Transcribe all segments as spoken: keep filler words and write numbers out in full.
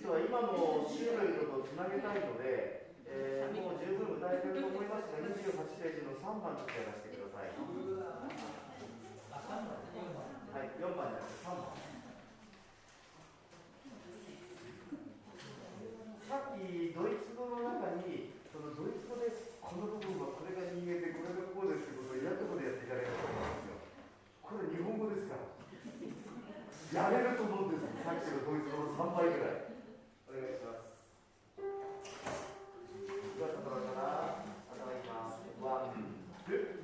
実は今のシューベルトとつなげたいので、えー、もう十分歌えてると思いますが、にじゅうはちページのさんばんちょっとやらせてください。はい、よんばんじゃなくてさんばん。さっきドイツ語の中に、そのドイツ語でこの部分はこれが人間でこれがこうですってことをやるところでやっていかれると思うんですよ。これ日本語ですから。やれると思うんですよ。さっきのドイツ語のさんばいぐらい。お願いします。では、ところから頭いきます。ワン、ツー。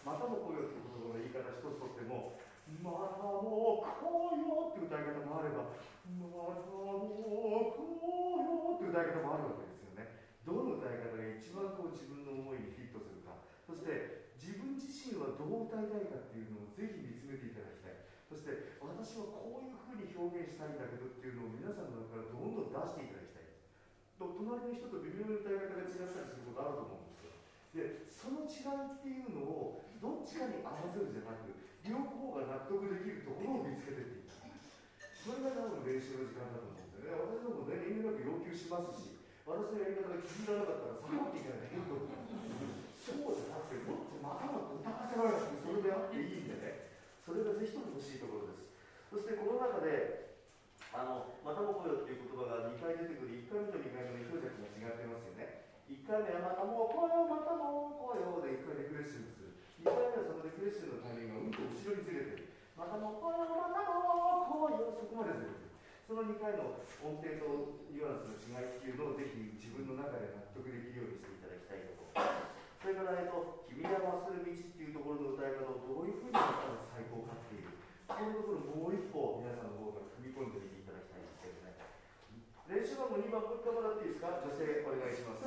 またも来よっていう言葉の言い方一つとっても、またも来よって歌い方もあれば、またも来よって歌い方もあるわけですよね。どの歌い方が一番こう自分の思いにフィットするか、そして自分自身はどう歌いたいかっていうのをぜひ見つめていただきたい。そして私はこういうふうに表現したいんだけどっていうのを皆さんの中からどんどん出していただきたい。と隣の人と微妙に歌い方が違ったりすることあると思うんですよ。で、その違いっていうのをどっちかに合わせるじゃなく、両方が納得できるところを見つけていっていく。それが多分練習の時間だと思うんですよね。私どもね、遠慮なく要求しますし、私のやり方が気に入らなかったら下がっていかないといけない。そうじゃなくて、もっとまたまた歌わせられなくて、それであっていいんでね。それがぜひとも欲しいところです。そしてこの中で、あのまたも来よっていう言葉がにかい出てくる。いっかいめとにかいめの強弱が違ってますよね。いっかいめはまたも来よ、またも来よでいっかいでクレッシュンドする。にかいめはそのでクレッシュンドのタイミングがうんと後ろにずれてる。またも来よ、またも来よ、そこまでずれてる。そのにかいの音程とニュアンスの違いっていうのをぜひ自分の中で納得できるようにしていただきたいところ。それから、えっと、君が忘れる道っていうところの歌い方をどういうふうにやったら最高かっていう、そういうところもう一歩皆さんの方から踏み込んでみていただきたいんですけどね。練習番号にばん、もう一回もらっていいですか。女性お願いします。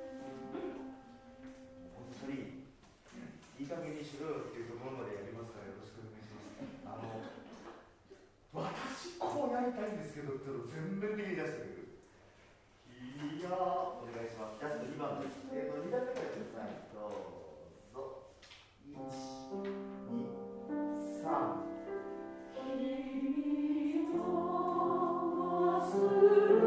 本当にいい加減にしろよっていうところまでやりますから、よろしくお願いします。あの私こうやりたいんですけどっていうのを全面的に出してくれる。いやー、お願いします。ジャストにばんです。えーと、にだんめからください。どうぞ。いち、に、さん。君を忘れ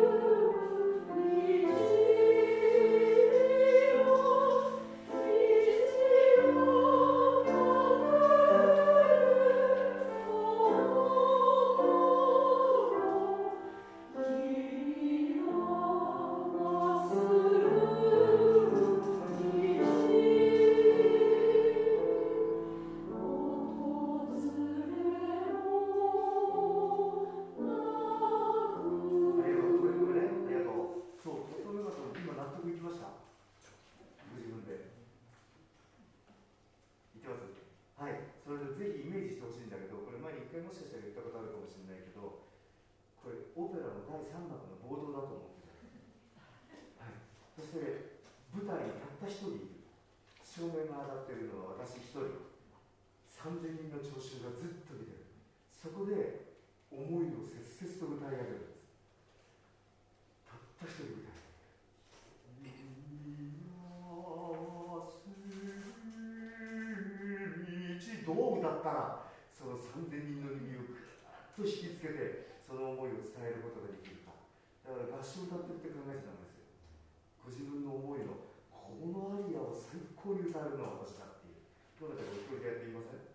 どう歌ったらそのさんぜんにんの耳をぐっと引きつけてその思いを伝えることができるか。だから合唱歌ってって考えちゃうんですよ。ご自分の思いのこのアリアを最高に歌えるのは私だっていう。どなたかお一人でやってみません？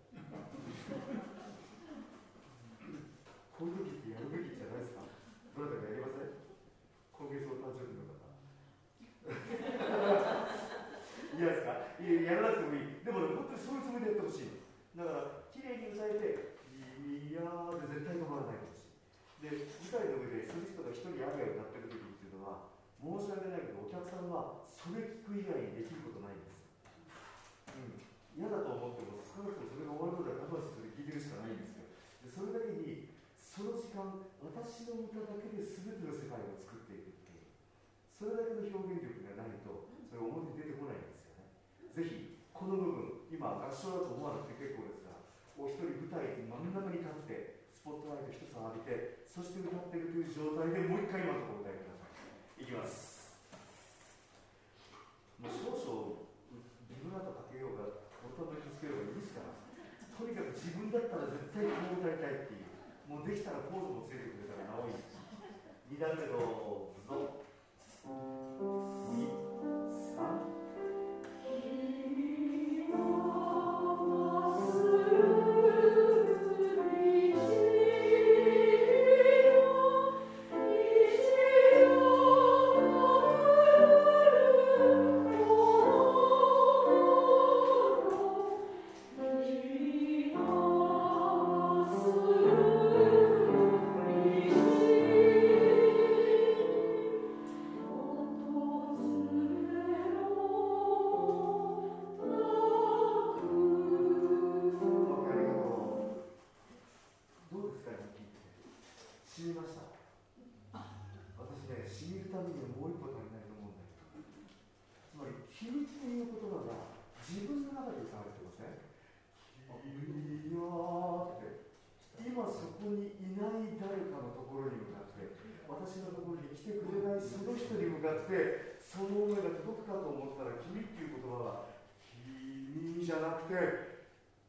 こういう時ってやるべきじゃないですか。どなたかやりません？今月お誕生日の方いやですか？いや、やらなくてもいい。でもね、本当にそういうつもりでやってほしいの。だからきれいに歌えて「いやー」で絶対止まらないでほしい。で、舞台の上でソリストが一人アリアを歌ってる時っていうのは申し訳ないけどお客さんはそれ聞く以外にできることないんですよ。うん、嫌だと思っても少なくともそれが終わることは我慢してそれ聞いてるしかないんですよ。で、それだけにその時間私の歌だけで全ての世界を作っていくっていう、それだけの表現力がないとそれ表に出てこないんですよね。ぜひこの部分、今合唱だと思わなくて結構ですが、お一人舞台真ん中に立ってスポットライト一つ浴びて、そして歌っているという状態でもう一回今のところ歌いください。いきます。もう少々ビブラートかけようがボタンでつけようがいいですから、とにかく自分だったら絶対こう歌いたいっていう、もうできたらポーズもついてくれたらなおいいです。に段目どうぞ。に、さん。 今そこにいない誰かのところに向かって、私のところに来てくれないその人に向かってその思いが届くかと思ったら、君っていう言葉は君じゃなくて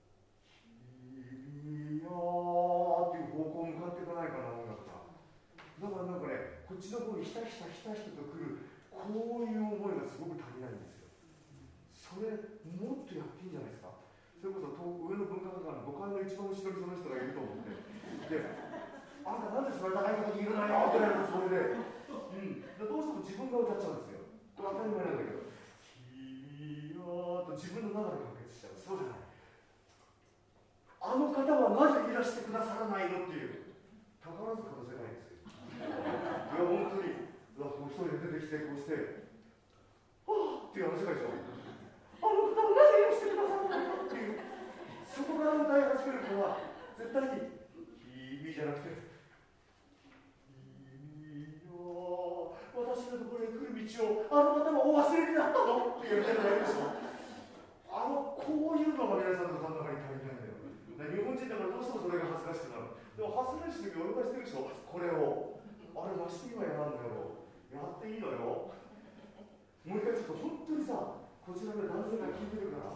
君よーっていう方向向かっていかないかな、音楽が。だからなんかね、こっちの方にひたひたひたひたと来る、こういう思いがすごく足りないんですよ。それもっとやっていいんじゃないですか。それこそ上の文化会館のごかいの一番後ろにその人がいると思って、で、あんたなんでそれ高いとこにいるのよってなるつもりで、うん、でどうしても自分が歌っちゃうんですよ。これ当たり前なんだけど、君よーと自分の中で完結しちゃう。そうじゃない。あの方はなぜいらしてくださらないのっていう、宝塚の世界ですよ。いや、本当に、こう一人で出てきて、こうして、はぁっていうあの世界でしょ。あの方はなぜいらしてくださらないのっていう、そこから歌い始めるから、絶対に、君じゃなくて、君よ、私のところに来る道を、あの方はお忘れになったのっていう歌がいるでしょ。あの、こういうのが皆さんの頭の中に足りないんだよ。日本人だからどうしてもそれが恥ずかしくなる。でも恥ずかしい時俺がしてるでしょ、これを。あれ、まして今やらんだよ。やっていいのよ。もう一回ちょっと本当にさ、こちらの男性が聞いてるから。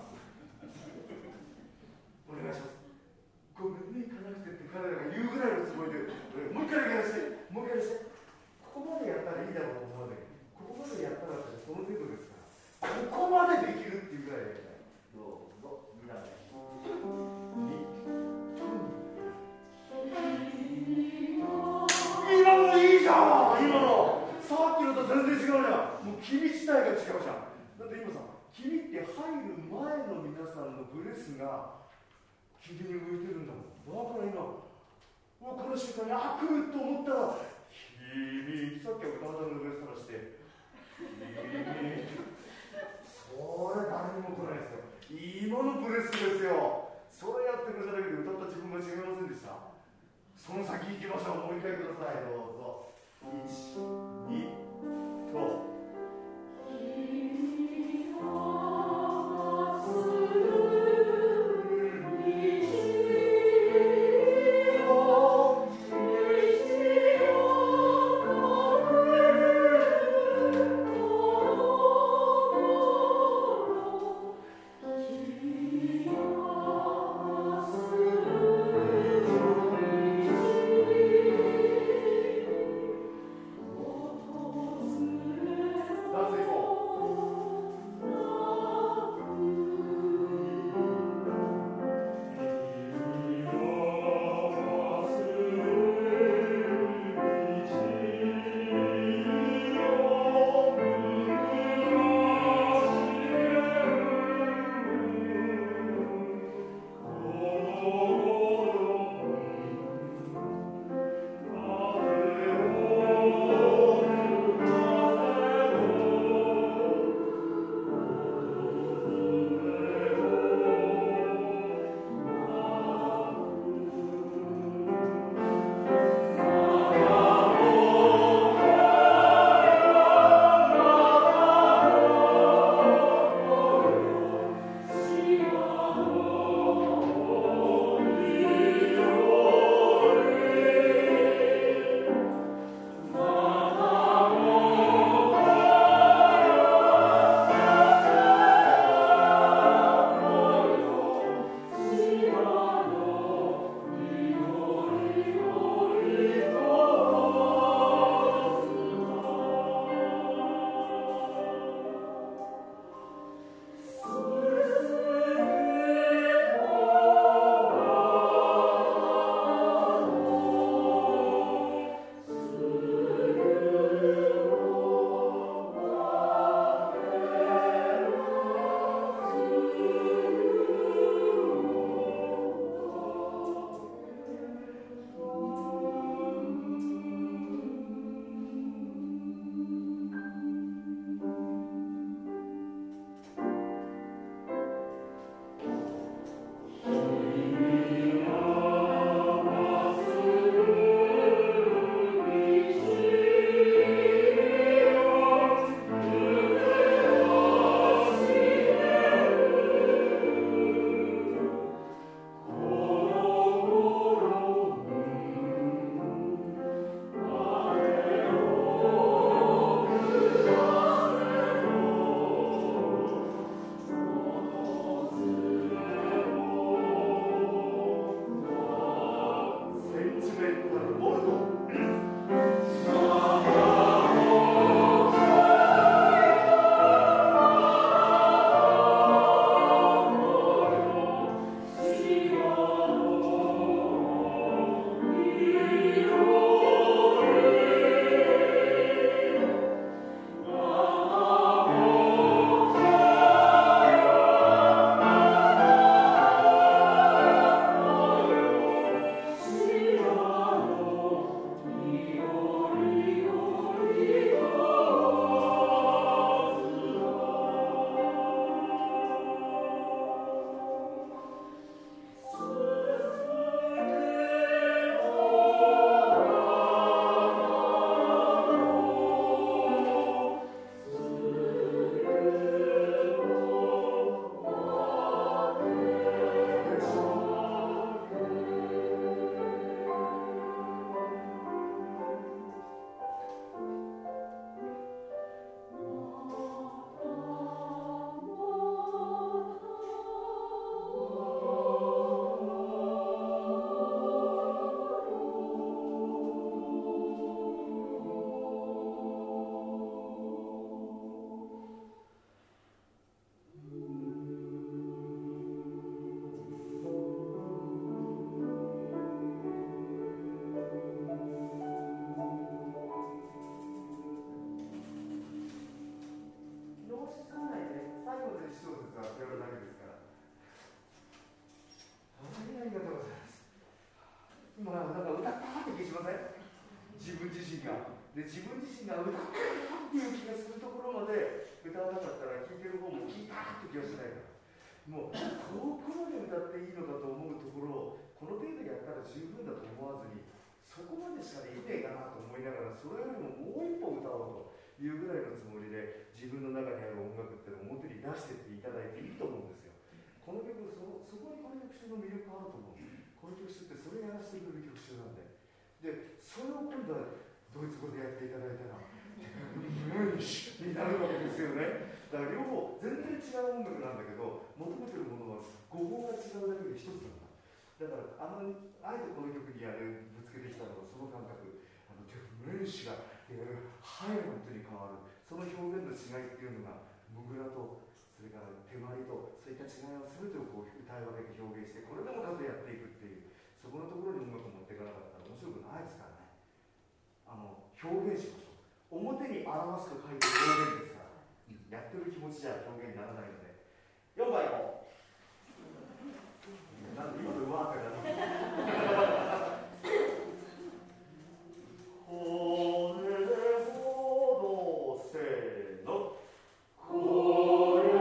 お願いします。ごめんね、行かなくてって彼らが言うぐらいのつもりで、もう一回やらして、もう一回やらして。ここまでやったらいいだろうと思わない。ここまでやったらその程度ですから。ここまでできるっていうぐらいやりたい。どうぞ、みんなで。今のいいじゃん、今のさっきのと全然違うじゃん。もう君自体が違うじゃん。だって今さ、君って入る前の皆さんのブレスが君に向いてるんだもん。だから今、もうこの瞬間にあ、来ると思ったら、君、さっきは体のブレスからして、君、それ誰にも来ないですよ。今のブレスですよ。それやってくれただけで歌った自分が違いませんでした。その先行きましょう。もう一回ください。どうぞ。いち、にと。 身がで自分自身が歌ってるっていう気がするところまで歌わなかったら聴いてる方も聴いたって気がしないから、もう遠くまで歌っていいのかと思うところをこの程度やったら十分だと思わずに、そこまでしかできねえかなと思いながら、それよりももう一歩歌おうというぐらいのつもりで自分の中にある音楽っていうのを表に出してっていただいていいと思うんですよ。この曲 そ, そこにこの曲集の魅力あると思う。この曲集ってそれやらせてくれる曲集なんで、でそれを今度はドイツ語でやっていただいたらムンシュになるわけですよね。だから両方全然違う音楽なんだけど、求めてるものは語法が違うだけで一つなんだ。だからあのあえてこの曲にあれぶつけてきたのはその感覚、あのムンシュがハイラントに変わる、その表現の違いっていうのがモグラとそれから手まりとそういった違いを全てをこう歌い分けて表現して、これでもかとやっていくっていう、そこのところに音楽を持っていかなかったら面白くないですからね。あの表現しましょう。表に表すと書いて表現ですから、やってる気持ちじゃ表現にならないので。よんばいもなんで今のうまくなってこれほどせーの、これ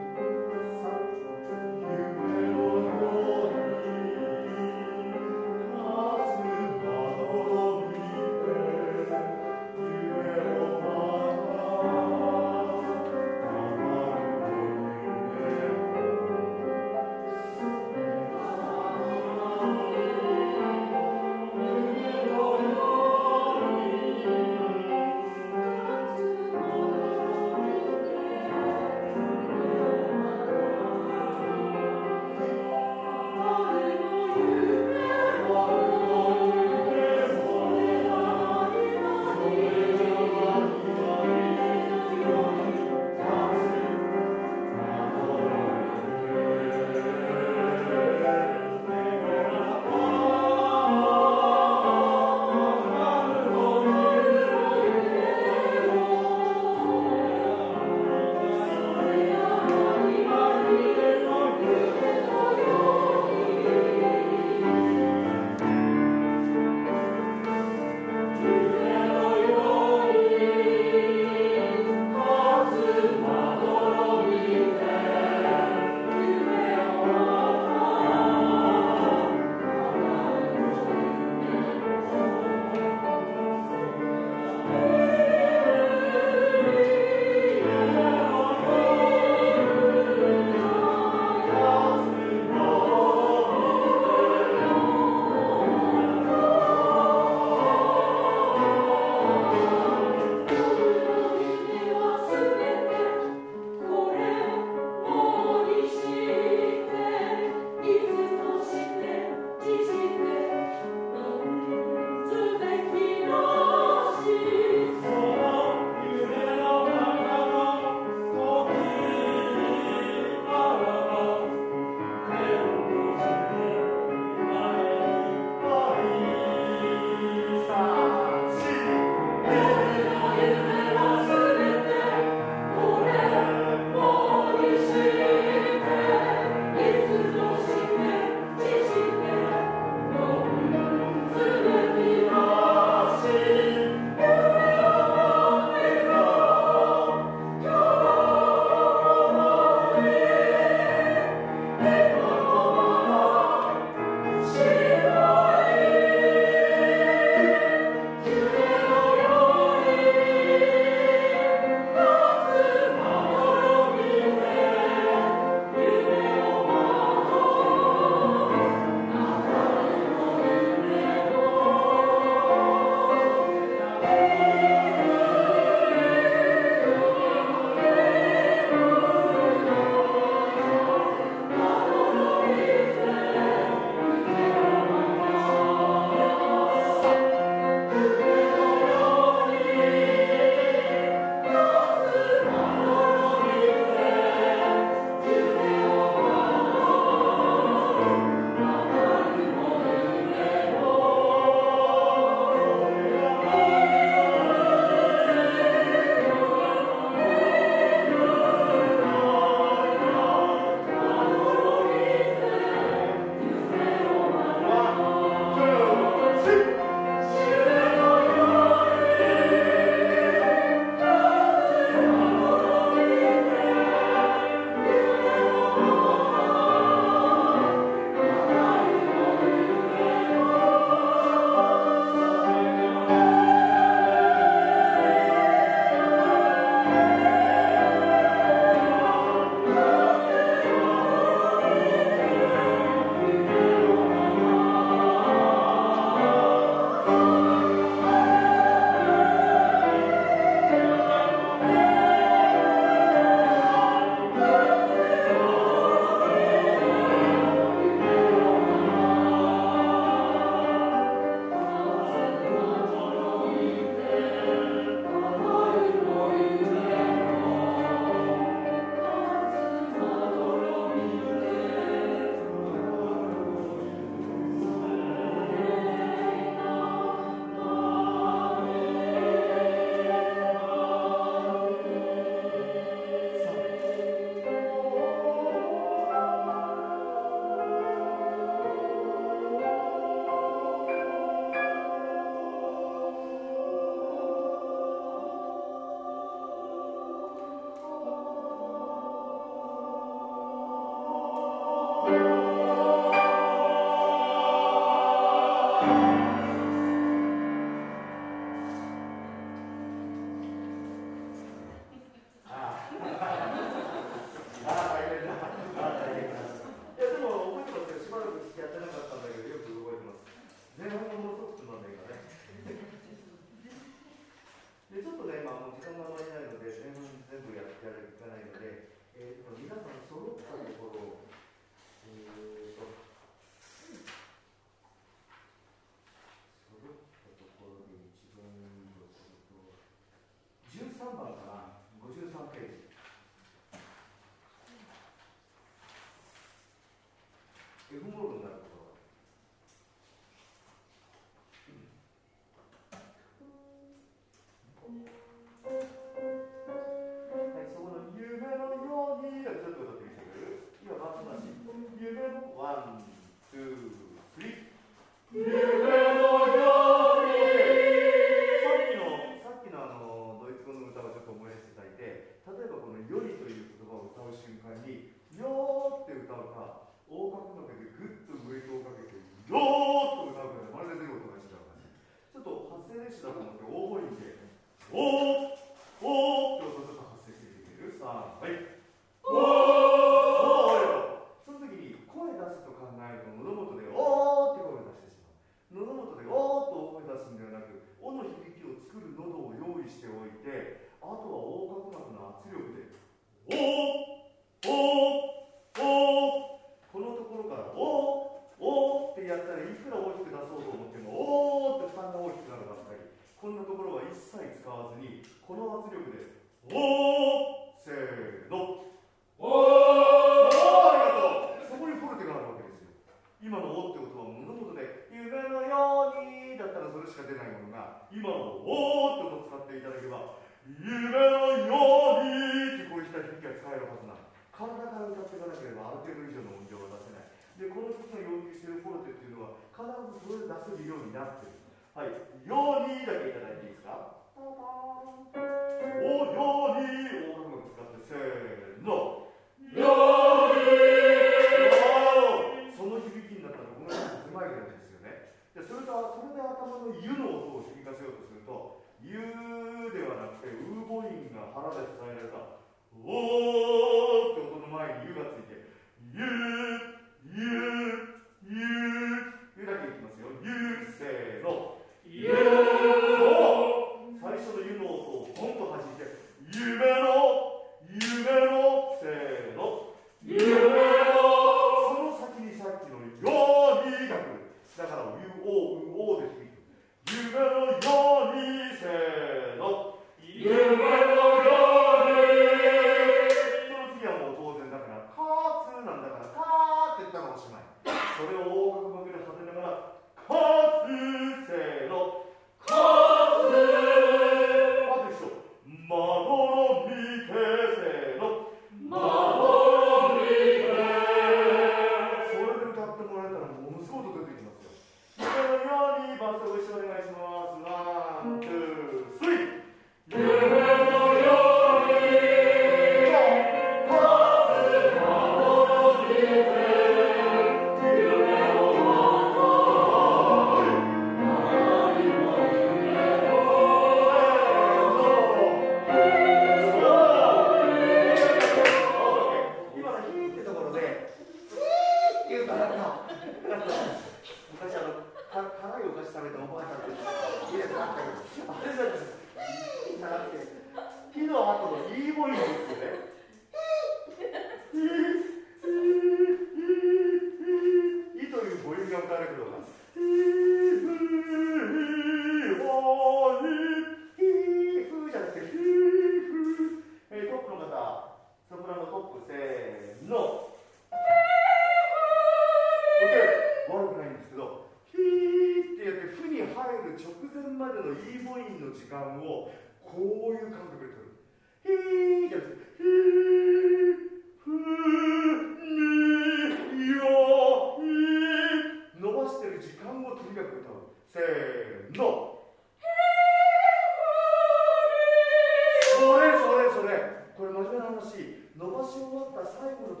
伸ばし終わった最後のところで響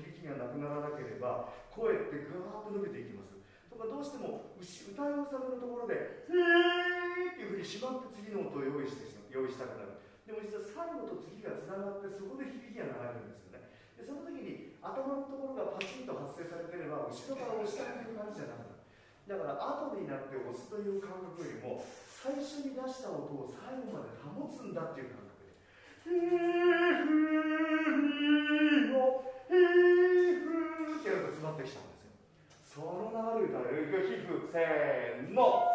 響きがなくならなければ声ってぐわーっと伸びていきます。とかどうしても歌いをされるところで「へー」っていうふうにしまって次の音を用意して用意したくなる。でも実は最後と次がつながってそこで響きが流れるんですよね。でその時に頭のところがパチンと発生されてれば後ろから押したっていう感じじゃなくなる。だから後になって押すという感覚よりも最初に出した音を最後まで保つんだっていう感覚で「へーふーよへーふー」ってやると詰まってきたんですよ。その流れから皮膚せーの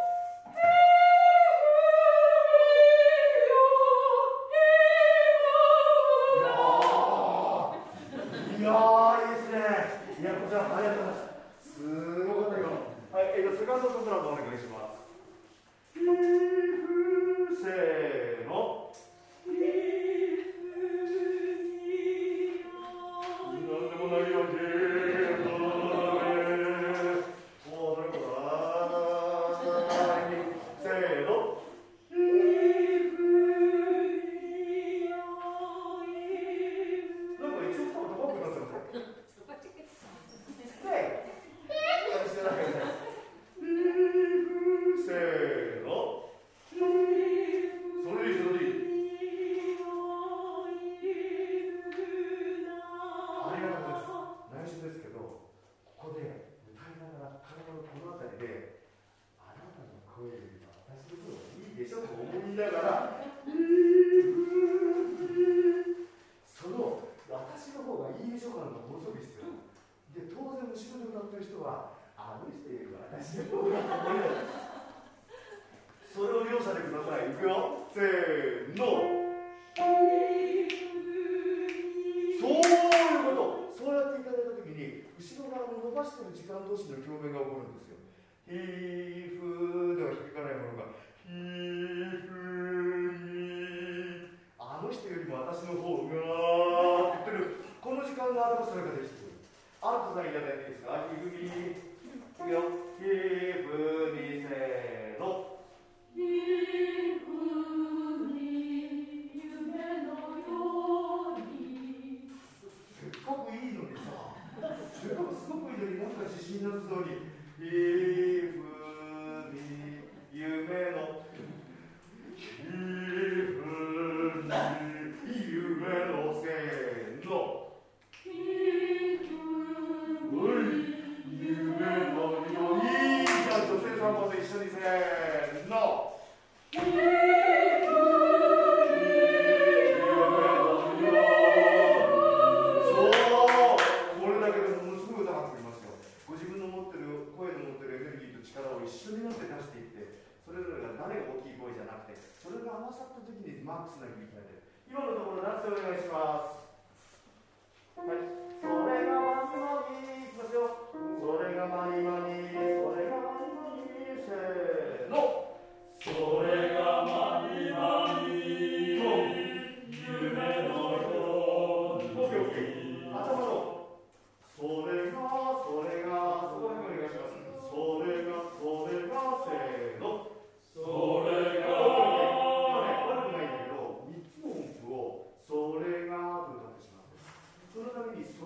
いやーいいですね。いやこちらありがとうございます。すごかったよ。はい、えーとセカンドソプラノお願いします。ひふせーの。なんでもないわけ。おー、なるほどな。せーの。それを両者でください。いくよ。せーの。そういうこと。そうやっていただいたときに後ろ側の伸ばしている時間同士の共鳴が起こるんですよ。ひーふーでは響かないものがひーふーにあの人よりも私の方がって言ってる。この時間があればそれができてくる。アルトさんいただいていいですか。ひふみいくよ。ひふみせーの。ひふみ夢のように。せっかくいいのにさ、せっかくすごくいいのになんか自信なさそうに。ひふみ夢のひふみ夢のせーの。夢のように。じゃあ女性さんまで一緒にせーの。夢のように。そう、これだけでものすごい歌が作りますよ。ご自分の持ってる声の持ってるエネルギーと力を一緒になって出していって、それぞれが誰が大きい声じゃなくて、それが合わさった時にマックスな響きが出る。今のところダンスお願いします。はい、それがマニマニいきますよ。それがマニマニ、それがマニマニ、せーの。それがマニマニ、夢のように。オッケーオッケー。頭のそれがそれがそこら辺お願いします。それがそれがせーの。それが悪くないんだけどみっつの音符をそれがと歌ってしまう。そのためにそ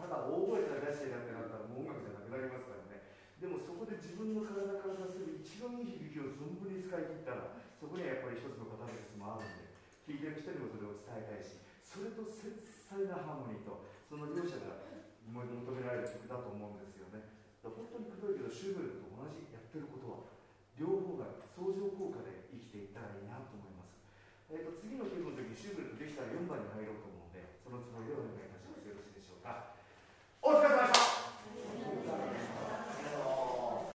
た大声から出してなんてなったらもう音楽じゃなくなりますからね。でもそこで自分の体から出せる一番いい響きを存分に使い切ったら、そこにはやっぱり一つのカタルシスもあるんで、聴いてる人にもそれを伝えたいし、それと繊細なハーモニーとその両者が求められる曲だと思うんですよね。だから本当にくどいけどシューベルトと同じやってることは両方が相乗効果で生きていったらいいなと思います。えー、と次の曲の時シューベルトできたらよんばんに入ろうと思うんで、そのつもりで